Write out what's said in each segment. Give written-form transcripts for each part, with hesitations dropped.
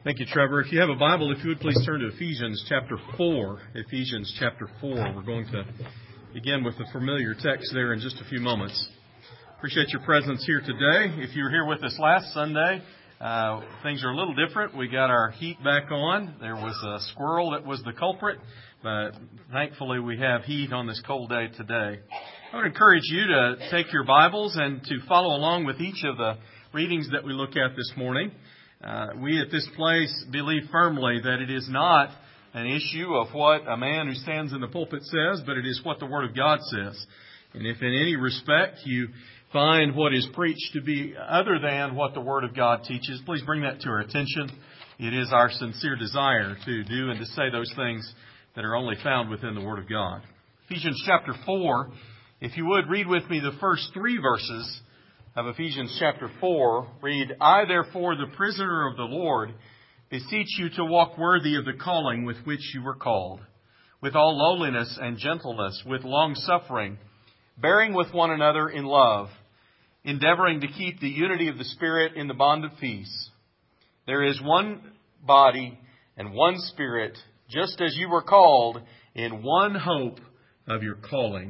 Thank you, Trevor. If you have a Bible, if you would please turn to Ephesians chapter 4. Ephesians chapter 4. We're going to begin with a familiar text there in just a few moments. Appreciate your presence here today. If you were here with us last Sunday, things are a little different. We got our heat back on. There was a squirrel that was the culprit, but thankfully we have heat on this cold day today. I would encourage you to take your Bibles and to follow along with each of the readings that we look at this morning. We at this place believe firmly that it is not an issue of what a man who stands in the pulpit says, but it is what the Word of God says. And if in any respect you find what is preached to be other than what the Word of God teaches, please bring that to our attention. It is our sincere desire to do and to say those things that are only found within the Word of God. Ephesians chapter 4, if you would read with me the first 3 verses of Ephesians chapter 4, read, I therefore, the prisoner of the Lord, beseech you to walk worthy of the calling with which you were called, with all lowliness and gentleness, with long suffering, bearing with one another in love, endeavoring to keep the unity of the Spirit in the bond of peace. There is one body and one Spirit, just as you were called in one hope of your calling.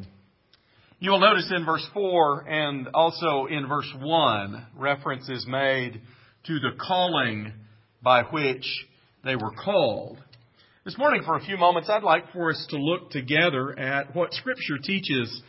You will notice in verse 4 and also in verse 1, reference is made to the calling by which they were called. This morning, for a few moments, I'd like for us to look together at what Scripture teaches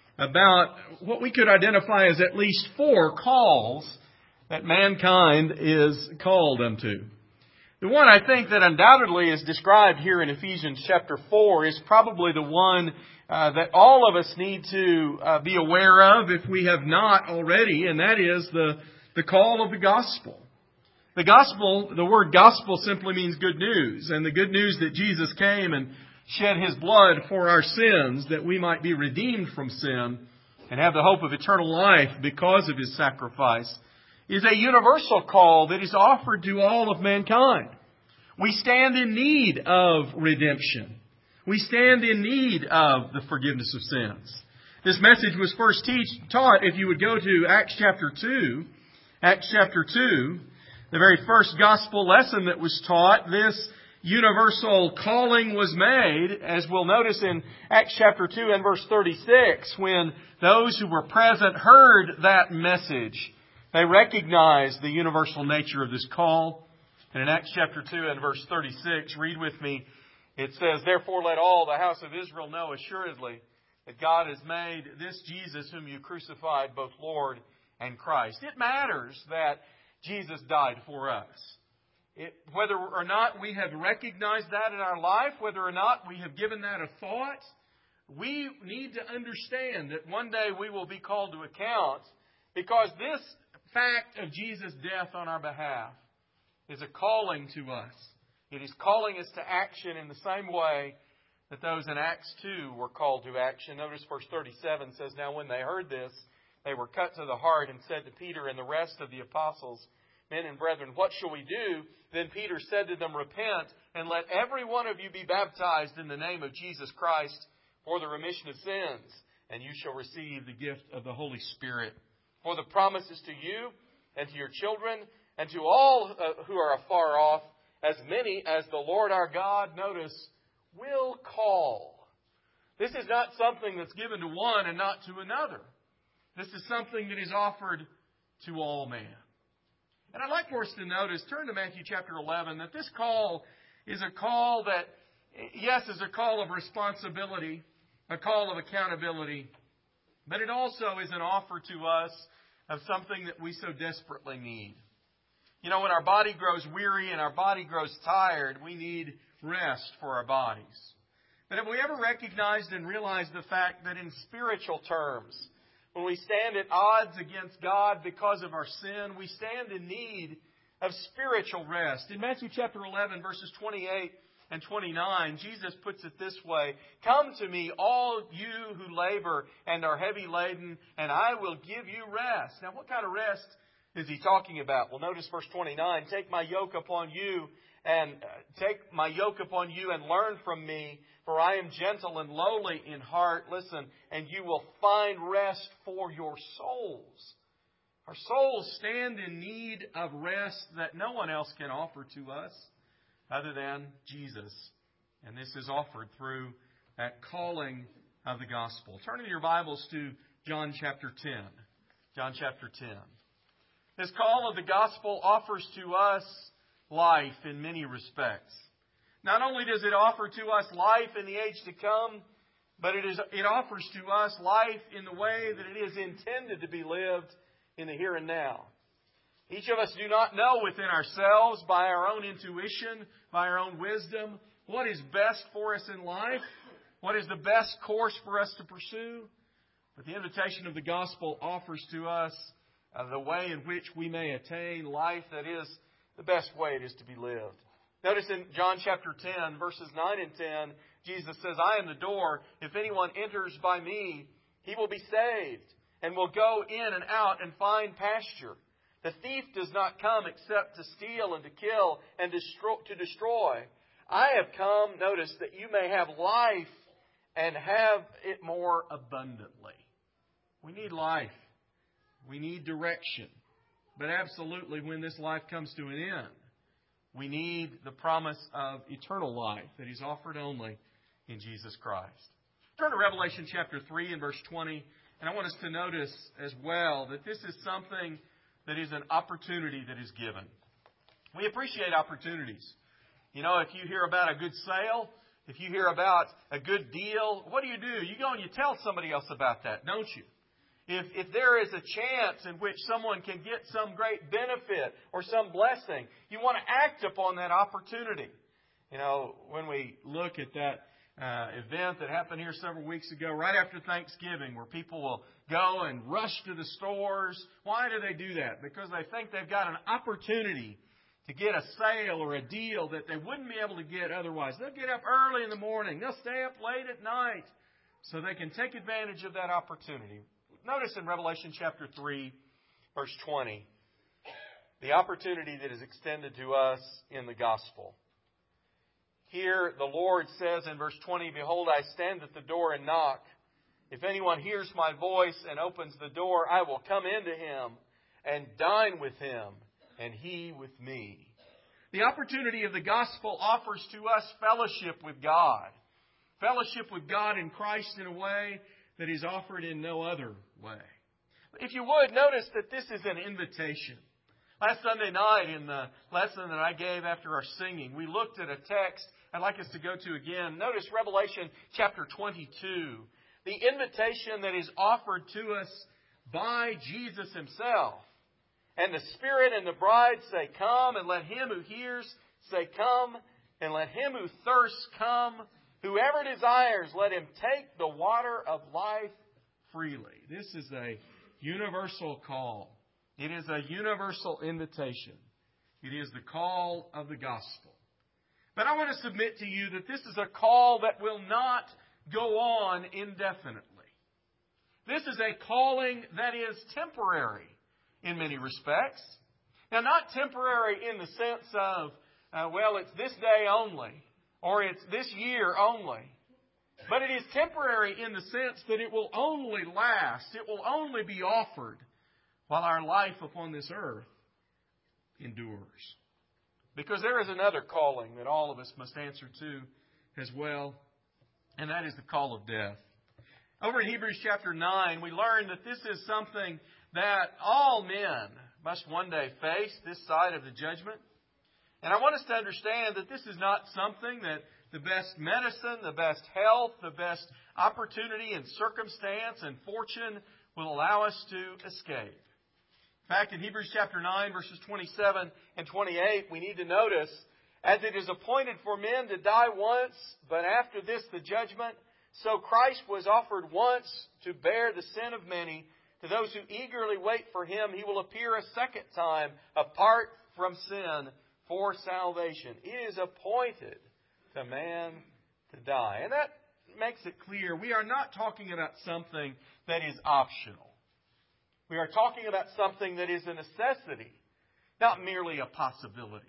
about what we could identify as at least 4 calls that mankind is called unto. The one I think that undoubtedly is described here in Ephesians chapter 4 is probably the one that all of us need to be aware of if we have not already, and that is the call of the gospel. The gospel, the word gospel simply means good news, and the good news that Jesus came and shed His blood for our sins, that we might be redeemed from sin and have the hope of eternal life because of His sacrifice, is a universal call that is offered to all of mankind. We stand in need of redemption. We stand in need of the forgiveness of sins. This message was first taught, if you would go to Acts chapter 2. Acts chapter 2, the very first gospel lesson that was taught, this universal calling was made, as we'll notice in Acts chapter 2 and verse 36, when those who were present heard that message. They recognized the universal nature of this call. And in Acts chapter 2 and verse 36, read with me, it says, Therefore let all the house of Israel know assuredly that God has made this Jesus whom you crucified both Lord and Christ. It matters that Jesus died for us. Whether or not we have recognized that in our life, whether or not we have given that a thought, we need to understand that one day we will be called to account, because this fact of Jesus' death on our behalf is a calling to us. It is calling us to action in the same way that those in Acts 2 were called to action. Notice verse 37 says, Now when they heard this, they were cut to the heart and said to Peter and the rest of the apostles, Men and brethren, what shall we do? Then Peter said to them, Repent, and let every one of you be baptized in the name of Jesus Christ for the remission of sins, and you shall receive the gift of the Holy Spirit. For the promise is to you and to your children and to all who are afar off, as many as the Lord our God, notice, will call. This is not something that's given to one and not to another. This is something that is offered to all men. And I'd like for us to notice, turn to Matthew chapter 11, that this call is a call that, yes, is a call of responsibility, a call of accountability, but it also is an offer to us of something that we so desperately need. You know, when our body grows weary and our body grows tired, we need rest for our bodies. But have we ever recognized and realized the fact that in spiritual terms, when we stand at odds against God because of our sin, we stand in need of spiritual rest? In Matthew chapter 11, verses 28 and 29, Jesus puts it this way, Come to me, all you who labor and are heavy laden, and I will give you rest. Now, what kind of rest is He talking about? Well, notice verse 29, Take my yoke upon you and learn from me, for I am gentle and lowly in heart. Listen, and you will find rest for your souls. Our souls stand in need of rest that no one else can offer to us other than Jesus. And this is offered through that calling of the gospel. Turn in your Bibles to John chapter 10. John chapter 10. This call of the gospel offers to us life in many respects. Not only does it offer to us life in the age to come, but it offers to us life in the way that it is intended to be lived in the here and now. Each of us do not know within ourselves, by our own intuition, by our own wisdom, what is best for us in life, what is the best course for us to pursue. But the invitation of the gospel offers to us the way in which we may attain life that is the best way it is to be lived. Notice in John chapter 10, verses 9 and 10, Jesus says, I am the door. If anyone enters by me, he will be saved and will go in and out and find pasture. The thief does not come except to steal and to kill and to destroy. I have come, notice, that you may have life and have it more abundantly. We need life. We need direction. But absolutely, when this life comes to an end, we need the promise of eternal life that is offered only in Jesus Christ. Turn to Revelation chapter 3 and verse 20. And I want us to notice as well that this is something that is an opportunity that is given. We appreciate opportunities. You know, if you hear about a good sale, if you hear about a good deal, what do? You go and you tell somebody else about that, don't you? If there is a chance in which someone can get some great benefit or some blessing, you want to act upon that opportunity. You know, when we look at that event that happened here several weeks ago, right after Thanksgiving, where people will go and rush to the stores. Why do they do that? Because they think they've got an opportunity to get a sale or a deal that they wouldn't be able to get otherwise. They'll get up early in the morning. They'll stay up late at night so they can take advantage of that opportunity. Notice in Revelation chapter 3, verse 20, the opportunity that is extended to us in the gospel. Here the Lord says in verse 20, Behold, I stand at the door and knock. If anyone hears my voice and opens the door, I will come into him and dine with him, and he with me. The opportunity of the gospel offers to us fellowship with God. Fellowship with God in Christ in a way that is offered in no other way. If you would, notice that this is an invitation. Last Sunday night in the lesson that I gave after our singing, we looked at a text I'd like us to go to again. Notice Revelation chapter 22. The invitation that is offered to us by Jesus Himself. And the Spirit and the bride say, Come, and let him who hears say, Come, and let him who thirsts come. Whoever desires, let him take the water of life freely. This is a universal call. It is a universal invitation. It is the call of the gospel. But I want to submit to you that this is a call that will not go on indefinitely. This is a calling that is temporary in many respects. Now, not temporary in the sense of, it's this day only, or it's this year only. But it is temporary in the sense that it will only last, it will only be offered while our life upon this earth endures. Because there is another calling that all of us must answer to as well, and that is the call of death. Over in Hebrews chapter 9, we learn that this is something that all men must one day face, this side of the judgment. And I want us to understand that this is not something that the best medicine, the best health, the best opportunity and circumstance and fortune will allow us to escape. In fact, in Hebrews chapter 9, verses 27 and 28, we need to notice, as it is appointed for men to die once, but after this the judgment, so Christ was offered once to bear the sin of many. To those who eagerly wait for Him, He will appear a second time, apart from sin, for salvation. It is appointed to man to die. And that makes it clear we are not talking about something that is optional. We are talking about something that is a necessity, not merely a possibility.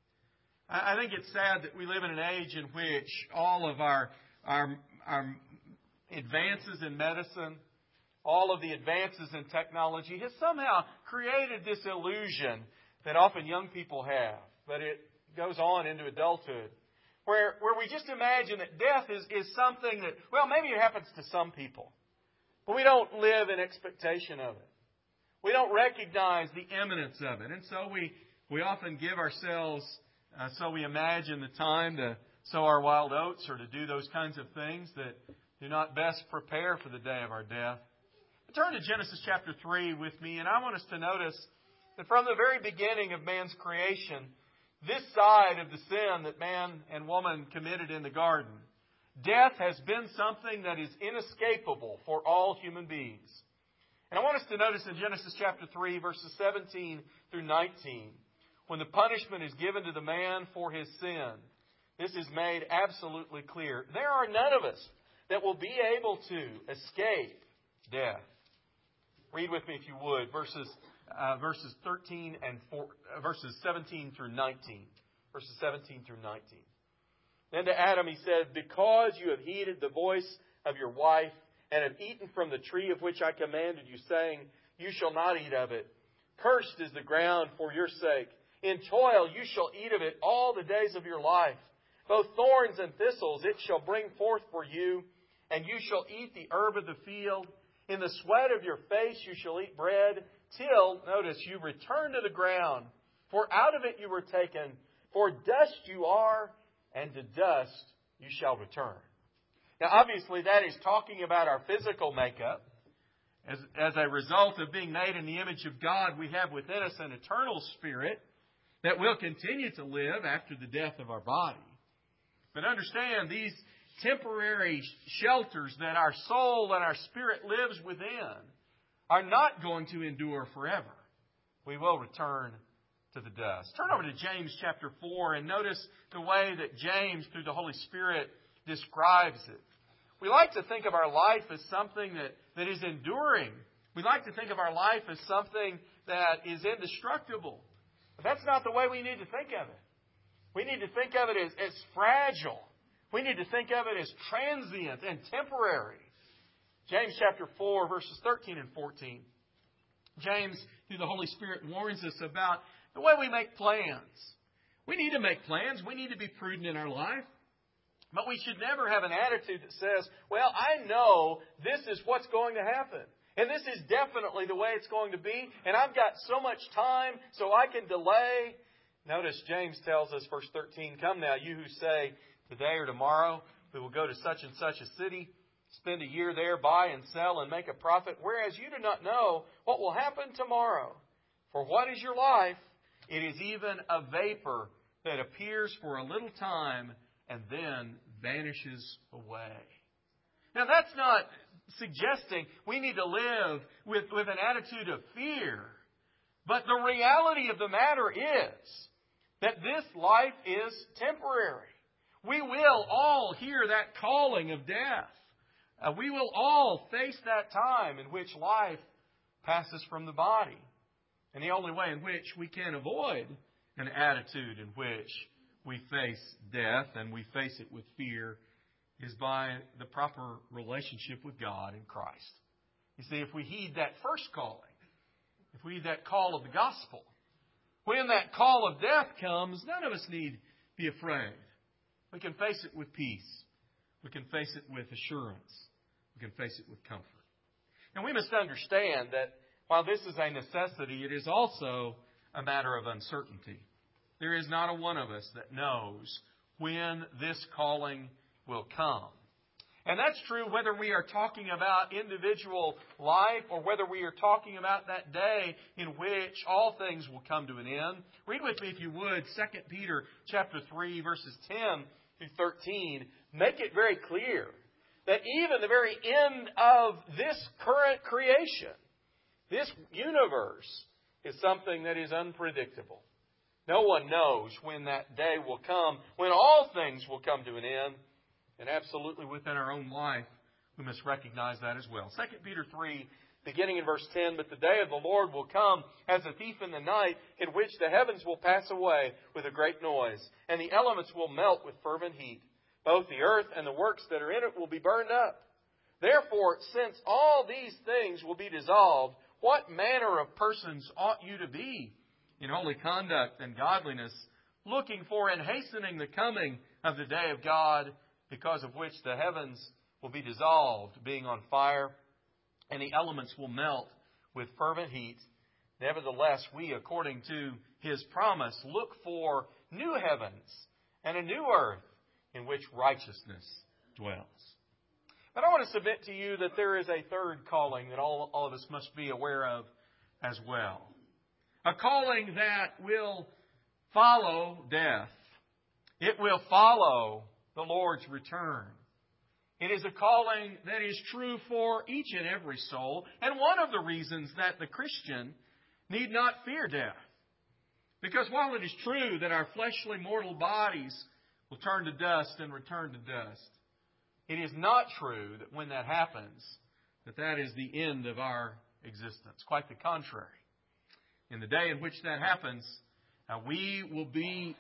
I think it's sad that we live in an age in which all of our advances in medicine all of the advances in technology has somehow created this illusion that often young people have, but it goes on into adulthood, where we just imagine that death is something that, well, maybe it happens to some people, but we don't live in expectation of it. We don't recognize the imminence of it. And so we often give ourselves, so we imagine the time to sow our wild oats or to do those kinds of things that do not best prepare for the day of our death. Turn to Genesis chapter 3 with me, and I want us to notice that from the very beginning of man's creation, this side of the sin that man and woman committed in the garden, death has been something that is inescapable for all human beings. And I want us to notice in Genesis chapter 3, verses 17 through 19, when the punishment is given to the man for his sin, this is made absolutely clear. There are none of us that will be able to escape death. Read with me, if you would, verses 13 and verses 17 through 19. Verses 17 through 19. Then to Adam he said, "Because you have heeded the voice of your wife, and have eaten from the tree of which I commanded you, saying, You shall not eat of it. Cursed is the ground for your sake. In toil you shall eat of it all the days of your life. Both thorns and thistles it shall bring forth for you, and you shall eat the herb of the field. In the sweat of your face you shall eat bread, till," notice, "you return to the ground. For out of it you were taken. For dust you are, and to dust you shall return." Now, obviously, that is talking about our physical makeup. As a result of being made in the image of God, we have within us an eternal spirit that will continue to live after the death of our body. But understand, these temporary shelters that our soul and our spirit lives within are not going to endure forever. We will return to the dust. Turn over to James chapter 4 and notice the way that James, through the Holy Spirit, describes it. We like to think of our life as something that is enduring. We like to think of our life as something that is indestructible. But that's not the way we need to think of it. We need to think of it as fragile. We need to think of it as transient and temporary. James chapter 4, verses 13 and 14. James, through the Holy Spirit, warns us about the way we make plans. We need to make plans. We need to be prudent in our life. But we should never have an attitude that says, well, I know this is what's going to happen. And this is definitely the way it's going to be. And I've got so much time, so I can delay. Notice James tells us, verse 13, "Come now, you who say, today or tomorrow, we will go to such and such a city, spend a year there, buy and sell, and make a profit, whereas you do not know what will happen tomorrow. For what is your life? It is even a vapor that appears for a little time and then vanishes away." Now, that's not suggesting we need to live with an attitude of fear. But the reality of the matter is that this life is temporary. We will all hear that calling of death. We will all face that time in which life passes from the body. And the only way in which we can avoid an attitude in which we face death and we face it with fear is by the proper relationship with God in Christ. You see, if we heed that first calling, if we heed that call of the gospel, when that call of death comes, none of us need be afraid. We can face it with peace. We can face it with assurance. We can face it with comfort. And we must understand that while this is a necessity, it is also a matter of uncertainty. There is not a one of us that knows when this calling will come. And that's true whether we are talking about individual life or whether we are talking about that day in which all things will come to an end. Read with me, if you would, 2 Peter chapter 3, verses 10 through 13. Make it very clear that even the very end of this current creation, this universe, is something that is unpredictable. No one knows when that day will come, when all things will come to an end. And absolutely within our own life, we must recognize that as well. 2 Peter 3, beginning in verse 10, "But the day of the Lord will come as a thief in the night, in which the heavens will pass away with a great noise, and the elements will melt with fervent heat. Both the earth and the works that are in it will be burned up. Therefore, since all these things will be dissolved, what manner of persons ought you to be in holy conduct and godliness, looking for and hastening the coming of the day of God, because of which the heavens will be dissolved, being on fire, and the elements will melt with fervent heat. Nevertheless, we, according to His promise, look for new heavens and a new earth in which righteousness dwells. But I want to submit to you that there is a third calling that all of us must be aware of as well. A calling that will follow death. It will follow the Lord's return. It is a calling that is true for each and every soul, and one of the reasons that the Christian need not fear death. Because while it is true that our fleshly mortal bodies will turn to dust and return to dust, it is not true that when that happens, that is the end of our existence. Quite the contrary. In the day in which that happens, we will be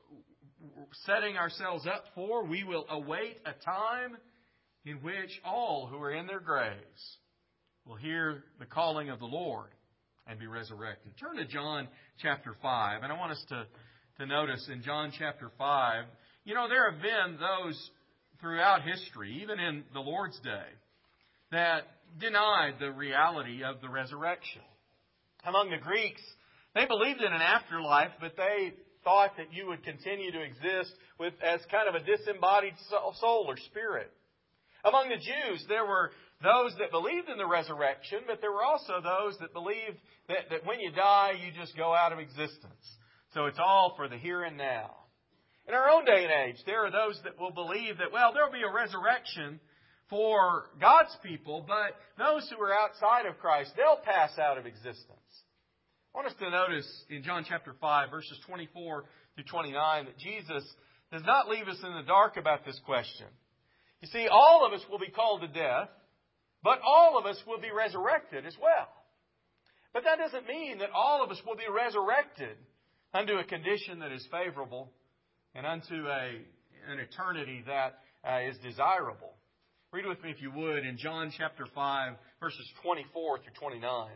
setting ourselves up for, we will await a time in which all who are in their graves will hear the calling of the Lord and be resurrected. Turn to John chapter 5, and I want us to notice in John chapter 5, there have been those throughout history, even in the Lord's day, that denied the reality of the resurrection. Among the Greeks, they believed in an afterlife, but they thought that you would continue to exist as kind of a disembodied soul or spirit. Among the Jews, there were those that believed in the resurrection, but there were also those that believed that when you die, you just go out of existence. So it's all for the here and now. In our own day and age, there are those that will believe that, there will be a resurrection for God's people, but those who are outside of Christ, they'll pass out of existence. I want us to notice in John chapter 5, verses 24 through 29, that Jesus does not leave us in the dark about this question. You see, all of us will be called to death, but all of us will be resurrected as well. But that doesn't mean that all of us will be resurrected unto a condition that is favorable and unto an eternity that is desirable. Read with me, if you would, in John chapter 5, verses 24 through 29.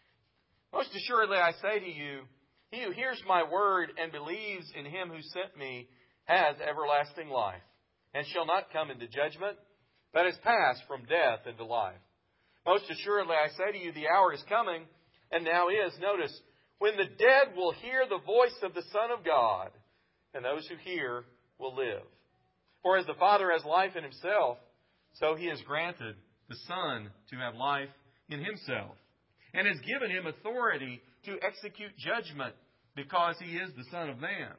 Most assuredly I say to you, he who hears my word and believes in Him who sent me has everlasting life, and shall not come into judgment, but is passed from death into life. Most assuredly I say to you, the hour is coming, and now is, notice, when the dead will hear the voice of the Son of God, and those who hear will live. For as the Father has life in Himself, so He has granted the Son to have life in Himself, and has given Him authority to execute judgment, because He is the Son of Man.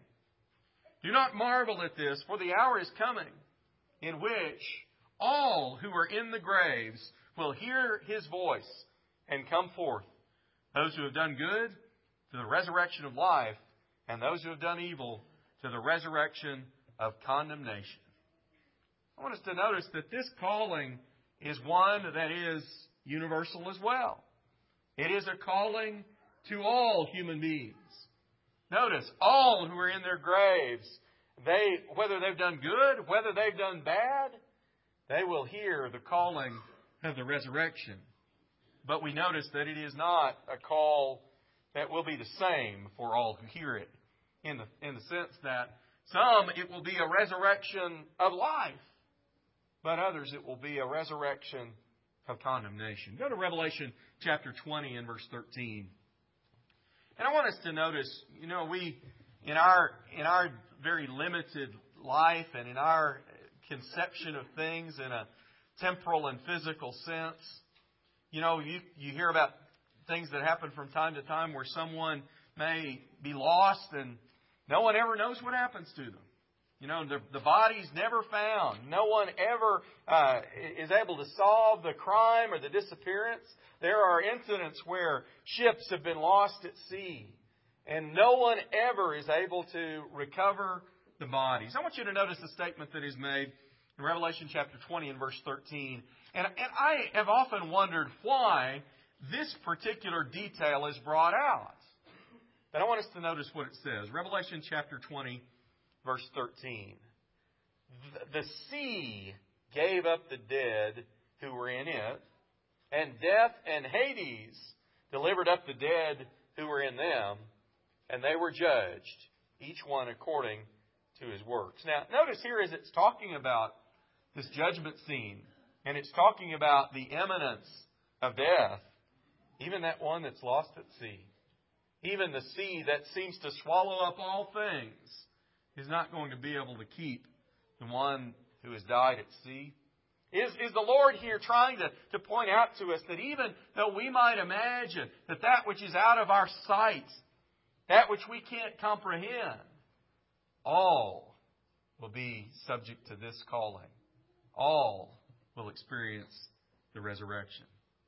Do not marvel at this, for the hour is coming in which all who are in the graves will hear His voice and come forth. Those who have done good to the resurrection of life, and those who have done evil to the resurrection of condemnation. I want us to notice that this calling is one that is universal as well. It is a calling to all human beings. Notice, all who are in their graves, whether they've done good, whether they've done bad, they will hear the calling of the resurrection. But we notice that it is not a call that will be the same for all who hear it, in the sense that some it will be a resurrection of life, but others it will be a resurrection of condemnation. Go to Revelation chapter 20 and verse 13. And I want us to notice, we, in our very limited life and in our conception of things in a temporal and physical sense, you hear about things that happen from time to time where someone may be lost and no one ever knows what happens to them. The body's never found. No one ever is able to solve the crime or the disappearance. There are incidents where ships have been lost at sea, and no one ever is able to recover the bodies. I want you to notice the statement that is made in Revelation chapter 20 and verse 13. And I have often wondered why this particular detail is brought out. But I want us to notice what it says. Revelation chapter 20, verse 13. The sea gave up the dead who were in it, and death and Hades delivered up the dead who were in them, and they were judged, each one according to his works. Now, notice here as it's talking about this judgment scene, and it's talking about the imminence of death, even that one that's lost at sea, even the sea that seems to swallow up all things, is not going to be able to keep the one who has died at sea. Is the Lord here trying to point out to us that even though we might imagine that which is out of our sight, that which we can't comprehend, all will be subject to this calling. All will experience the resurrection.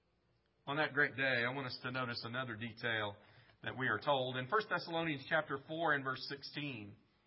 On that great day, I want us to notice another detail that we are told in 1 Thessalonians chapter 4 and verse 16.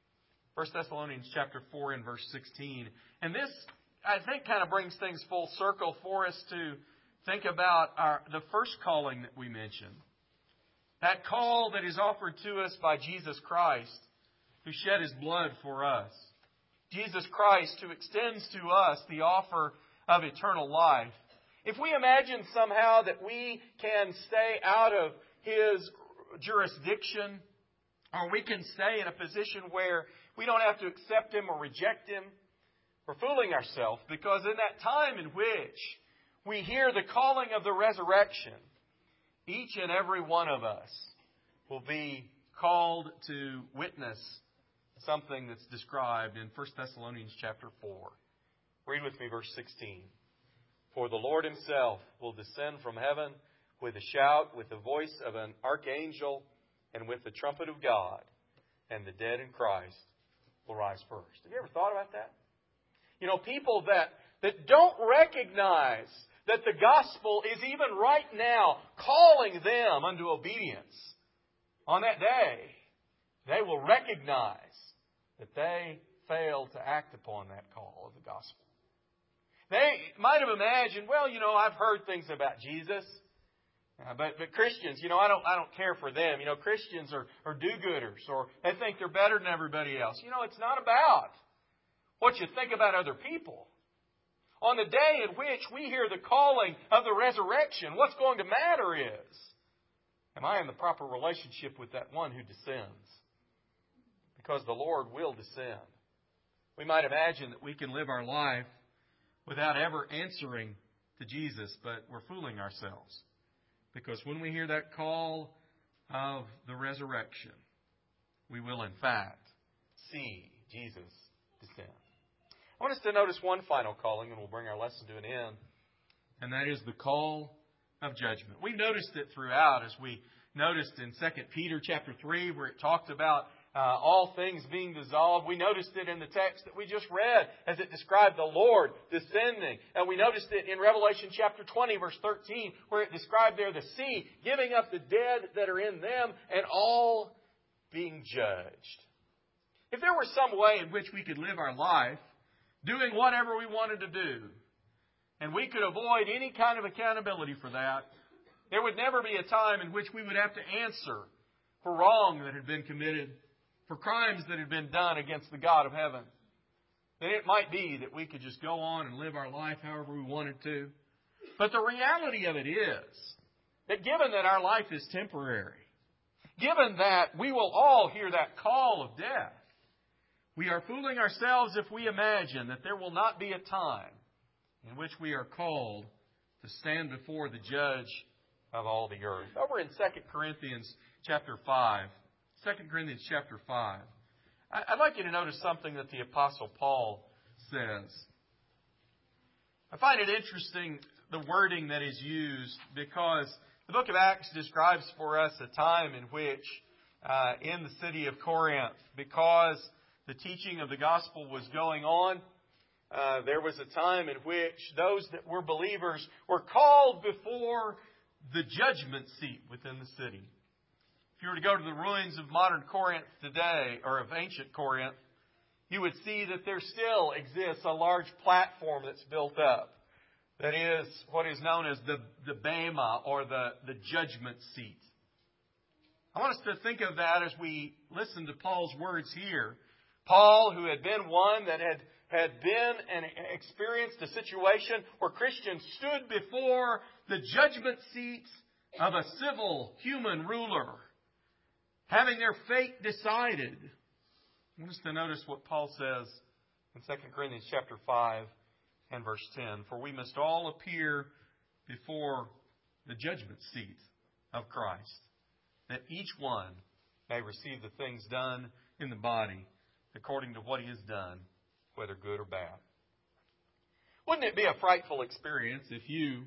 1 Thessalonians chapter 4 and verse 16. And this, I think, kind of brings things full circle for us to think about the first calling that we mentioned. That call that is offered to us by Jesus Christ, who shed His blood for us. Jesus Christ, who extends to us the offer of eternal life. If we imagine somehow that we can stay out of His jurisdiction, or we can stay in a position where we don't have to accept Him or reject Him, we're fooling ourselves, because in that time in which we hear the calling of the resurrection, each and every one of us will be called to witness something that's described in 1 Thessalonians chapter 4. Read with me verse 16. For the Lord Himself will descend from heaven with a shout, with the voice of an archangel, and with the trumpet of God, and the dead in Christ will rise first. Have you ever thought about that? You know, people that don't recognize that the gospel is even right now calling them unto obedience, on that day, they will recognize that they failed to act upon that call of the gospel. They might have imagined, well, you know, I've heard things about Jesus, but Christians, you know, I don't care for them. You know, Christians are do-gooders, or they think they're better than everybody else. You know, it's not about what you think about other people. On the day in which we hear the calling of the resurrection, what's going to matter is, am I in the proper relationship with that one who descends? Because the Lord will descend. We might imagine that we can live our life without ever answering to Jesus, but we're fooling ourselves. Because when we hear that call of the resurrection, we will in fact see Jesus descend. I want us to notice one final calling, and we'll bring our lesson to an end. And that is the call of judgment. We've noticed it throughout, as we noticed in 2 Peter chapter 3, where it talked about all things being dissolved. We noticed it in the text that we just read as it described the Lord descending. And we noticed it in Revelation chapter 20, verse 13, where it described there the sea giving up the dead that are in them and all being judged. If there were some way in which we could live our life doing whatever we wanted to do, and we could avoid any kind of accountability for that, there would never be a time in which we would have to answer for wrong that had been committed, for crimes that had been done against the God of heaven. Then it might be that we could just go on and live our life however we wanted to. But the reality of it is that given that our life is temporary, given that we will all hear that call of death, we are fooling ourselves if we imagine that there will not be a time in which we are called to stand before the judge of all the earth. Over in 2 Corinthians chapter 5, 2 Corinthians chapter 5, I'd like you to notice something that the Apostle Paul says. I find it interesting, the wording that is used, because the book of Acts describes for us a time in which, in the city of Corinth, because the teaching of the gospel was going on, there was a time in which those that were believers were called before the judgment seat within the city. If you were to go to the ruins of modern Corinth today, or of ancient Corinth, you would see that there still exists a large platform that's built up. That is what is known as the Bema, or the judgment seat. I want us to think of that as we listen to Paul's words here. Paul, who had been one that had had been and experienced a situation where Christians stood before the judgment seat of a civil human ruler, having their fate decided. I want us to notice what Paul says in 2 Corinthians chapter 5 and verse 10. For we must all appear before the judgment seat of Christ, that each one may receive the things done in the body according to what he has done, whether good or bad. Wouldn't it be a frightful experience if you,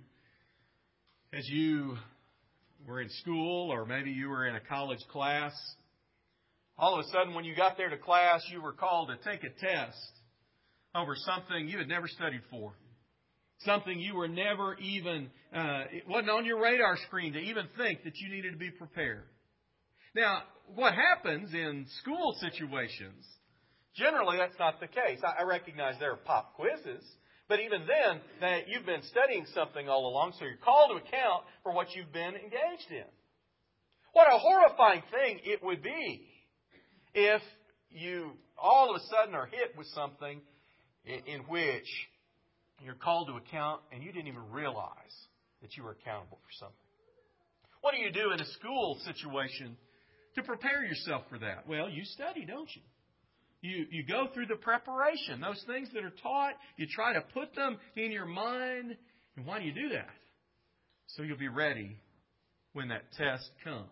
as you were in school or maybe you were in a college class, all of a sudden when you got there to class, you were called to take a test over something you had never studied for. Something you were never even, it wasn't on your radar screen to even think that you needed to be prepared. Now, what happens in school situations, generally that's not the case. I recognize there are pop quizzes, but even then, that you've been studying something all along, so you're called to account for what you've been engaged in. What a horrifying thing it would be if you all of a sudden are hit with something in which you're called to account and you didn't even realize that you were accountable for something. What do you do in a school situation to prepare yourself for that? Well, you study, don't you? You go through the preparation. Those things that are taught, you try to put them in your mind. And why do you do that? So you'll be ready when that test comes.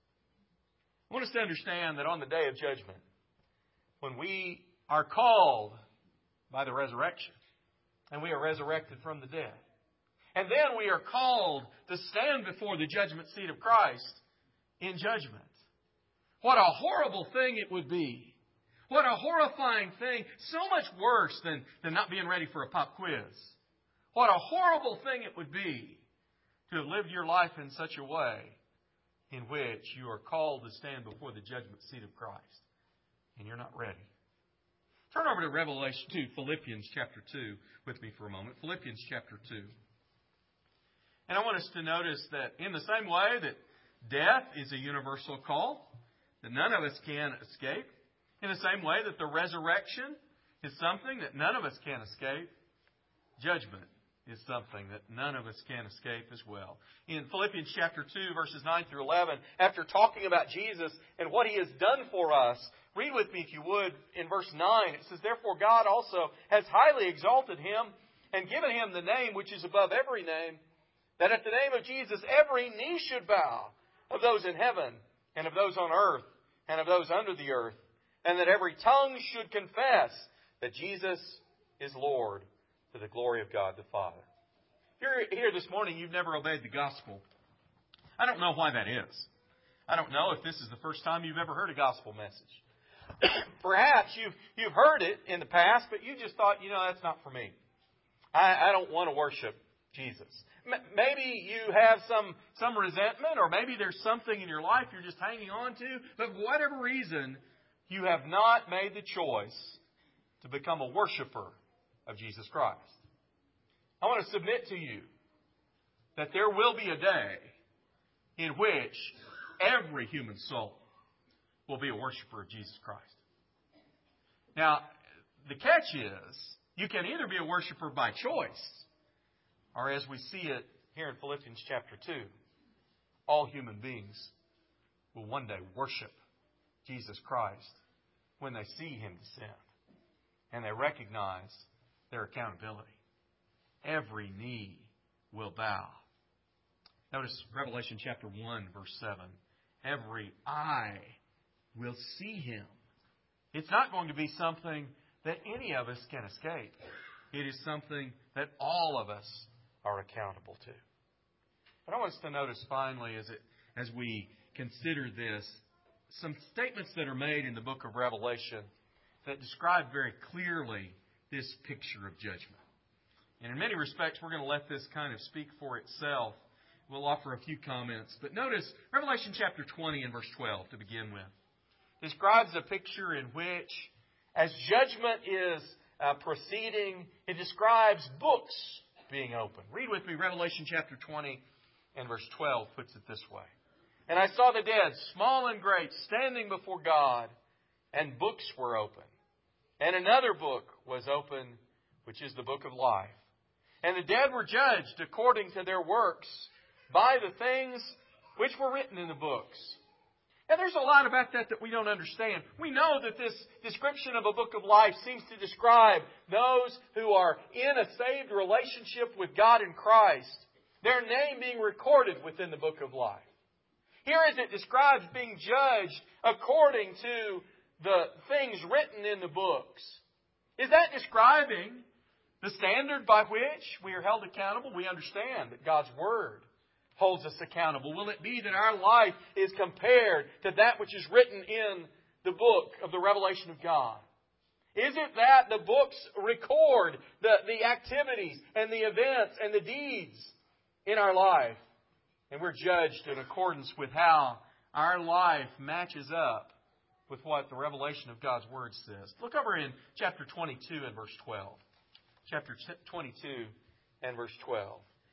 I want us to understand that on the day of judgment, when we are called by the resurrection, and we are resurrected from the dead, and then we are called to stand before the judgment seat of Christ in judgment. What a horrible thing it would be. What a horrifying thing. So much worse than not being ready for a pop quiz. What a horrible thing it would be to have lived your life in such a way in which you are called to stand before the judgment seat of Christ and you're not ready. Turn over to Philippians chapter 2 with me for a moment. Philippians chapter 2. And I want us to notice that in the same way that death is a universal call that none of us can escape, in the same way that the resurrection is something that none of us can escape, judgment is something that none of us can escape as well. In Philippians chapter 2, verses 9 through 11, after talking about Jesus and what He has done for us, read with me if you would in verse 9. It says, Therefore God also has highly exalted Him and given Him the name which is above every name, that at the name of Jesus every knee should bow, of those in heaven and of those on earth and of those under the earth, and that every tongue should confess that Jesus is Lord, to the glory of God the Father. If you're here this morning, you've never obeyed the gospel. I don't know why that is. I don't know if this is the first time you've ever heard a gospel message. Perhaps you've heard it in the past, but you just thought, that's not for me. I don't want to worship Jesus. Maybe you have some resentment, or maybe there's something in your life you're just hanging on to, but for whatever reason, you have not made the choice to become a worshiper of Jesus Christ. I want to submit to you that there will be a day in which every human soul will be a worshiper of Jesus Christ. Now, the catch is, you can either be a worshiper by choice, or as we see it here in Philippians chapter 2, all human beings will one day worship Jesus Christ when they see Him descend and they recognize their accountability. Every knee will bow. Notice Revelation chapter 1, verse 7. Every eye will see Him. It's not going to be something that any of us can escape. It is something that all of us are accountable to. But I want us to notice finally, as we consider this, some statements that are made in the book of Revelation that describe very clearly this picture of judgment. And in many respects, we're going to let this kind of speak for itself. We'll offer a few comments. But notice Revelation chapter 20 and verse 12 to begin with. Describes a picture in which, as judgment is proceeding, it describes books being opened. Read with me Revelation chapter 20 and verse 12 puts it this way. And I saw the dead, small and great, standing before God, and books were opened. And another book was opened, which is the book of life. And the dead were judged according to their works by the things which were written in the books. And there's a lot about that we don't understand. We know that this description of a book of life seems to describe those who are in a saved relationship with God in Christ, their name being recorded within the book of life. Here as it describes being judged according to the things written in the books. Is that describing the standard by which we are held accountable? We understand that God's Word holds us accountable. Will it be that our life is compared to that which is written in the book of the revelation of God? Is it that the books record the activities and the events and the deeds in our life? And we're judged in accordance with how our life matches up with what the revelation of God's Word says. Look over in chapter 22 and verse 12. Chapter 22 and verse 12.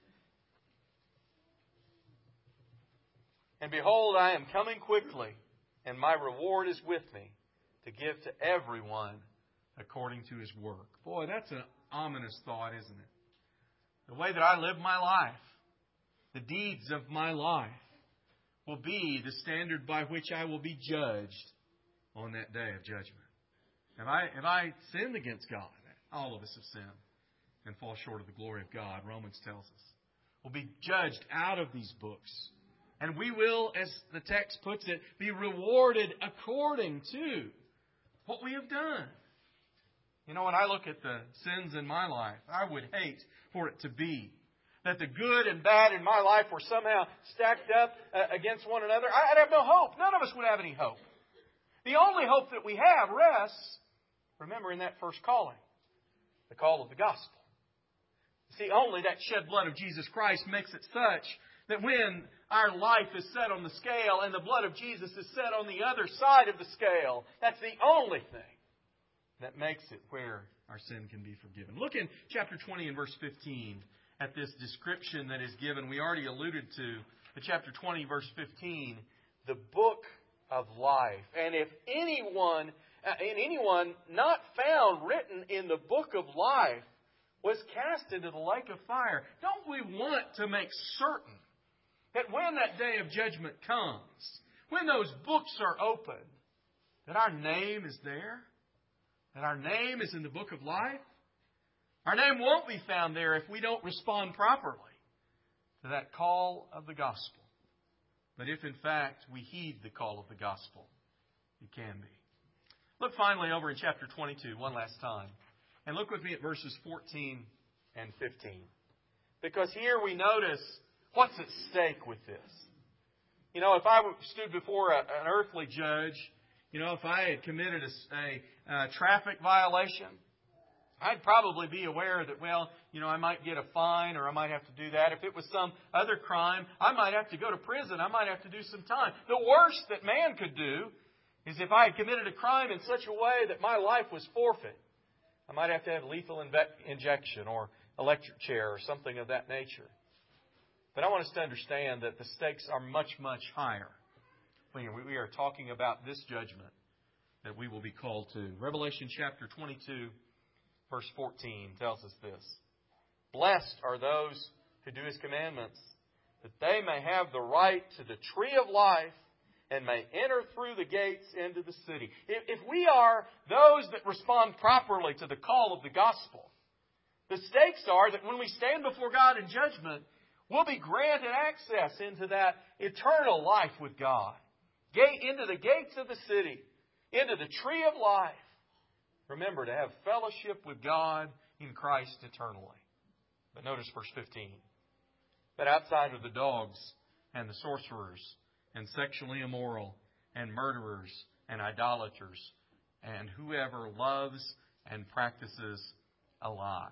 And behold, I am coming quickly, and my reward is with me, to give to everyone according to his work. Boy, that's an ominous thought, isn't it? The way that I live my life, the deeds of my life, will be the standard by which I will be judged on that day of judgment. Have I sinned against God? All of us have sinned and fall short of the glory of God, Romans tells us. We'll be judged out of these books. And we will, as the text puts it, be rewarded according to what we have done. You know, when I look at the sins in my life, I would hate for it to be that the good and bad in my life were somehow stacked up against one another. I'd have no hope. None of us would have any hope. The only hope that we have rests, remember, in that first calling, the call of the gospel. See, only that shed blood of Jesus Christ makes it such that when our life is set on the scale and the blood of Jesus is set on the other side of the scale, that's the only thing that makes it where our sin can be forgiven. Look in chapter 20 and verse 15 at this description that is given. We already alluded to the chapter 20, verse 15, the book of life. And if anyone not found written in the book of life was cast into the lake of fire, don't we want to make certain that when that day of judgment comes, when those books are opened, that our name is there? That our name is in the book of life? Our name won't be found there if we don't respond properly to that call of the gospel. But if in fact we heed the call of the gospel, it can be. Look finally over in chapter 22 one last time. And look with me at verses 14 and 15. Because here we notice what's at stake with this. You know, if I stood before an earthly judge, you know, if I had committed a traffic violation, I'd probably be aware that, well, you know, I might get a fine or I might have to do that. If it was some other crime, I might have to go to prison. I might have to do some time. The worst that man could do is if I had committed a crime in such a way that my life was forfeit, I might have to have lethal injection or electric chair or something of that nature. But I want us to understand that the stakes are much, much higher. We are talking about this judgment that we will be called to. Revelation chapter 22, verse 14 tells us this. Blessed are those who do His commandments, that they may have the right to the tree of life and may enter through the gates into the city. If we are those that respond properly to the call of the gospel, the stakes are that when we stand before God in judgment, we'll be granted access into that eternal life with God. Into the gates of the city, into the tree of life. Remember, to have fellowship with God in Christ eternally. But notice verse 15. But outside are the dogs and the sorcerers and sexually immoral and murderers and idolaters and whoever loves and practices a lie.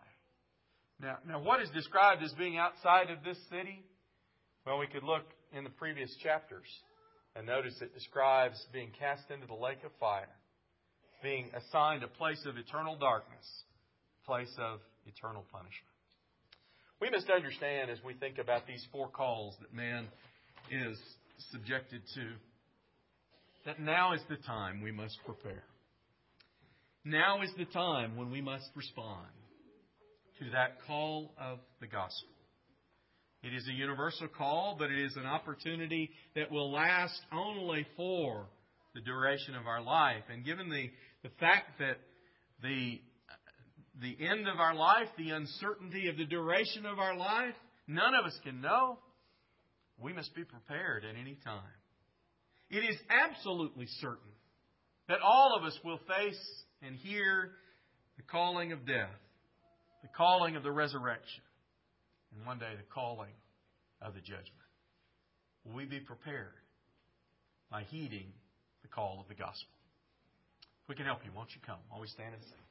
Now, what is described as being outside of this city? Well, we could look in the previous chapters and notice it describes being cast into the lake of fire, being assigned a place of eternal darkness, a place of eternal punishment. We must understand as we think about these four calls that man is subjected to, that now is the time we must prepare. now is the time when we must respond to that call of the gospel. It is a universal call, but it is an opportunity that will last only for the duration of our life. And given the fact that the end of our life, the uncertainty of the duration of our life, none of us can know, we must be prepared at any time. It is absolutely certain that all of us will face and hear the calling of death, the calling of the resurrection, and one day the calling of the judgment. Will we be prepared by heeding the call of the gospel? If we can help you, won't you come? Always stand and sing.